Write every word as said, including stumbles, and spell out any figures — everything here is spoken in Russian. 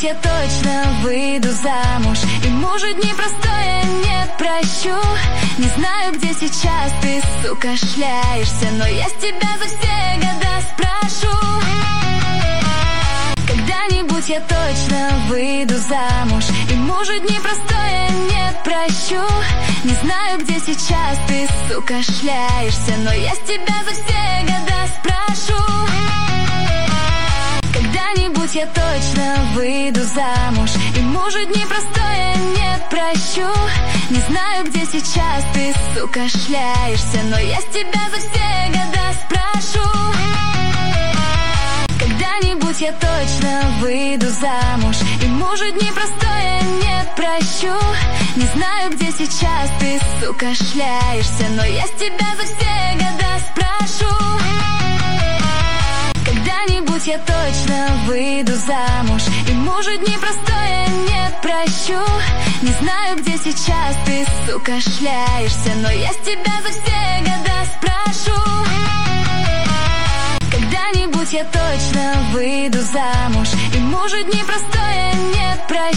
Когда-нибудь я точно выйду замуж, и мужу непростое не прощу. Не знаю, где сейчас ты, сука, шляешься, но я с тебя за все года спрошу. Когда-нибудь я точно выйду замуж, и мужу непростое не прощу. Не знаю, где сейчас ты, сука, шляешься, но я с тебя за все года спрошу. Когда-нибудь я точно выйду замуж, и мужу непростое не прощу. Не знаю, где сейчас ты, сука, шляешься, но я с тебя за все года спрошу. Когда-нибудь я точно выйду замуж, и мужу непростое не прощу. Не знаю, где сейчас ты, сука, шляешься, но я с тебя за все года спрошу. Когда-нибудь я точно выйду замуж, и мужу непростое не прощу. Не знаю, где сейчас ты, сука, шляешься, но я с тебя за все года спрошу. Когда-нибудь я точно выйду замуж, и мужу непростое не прощу.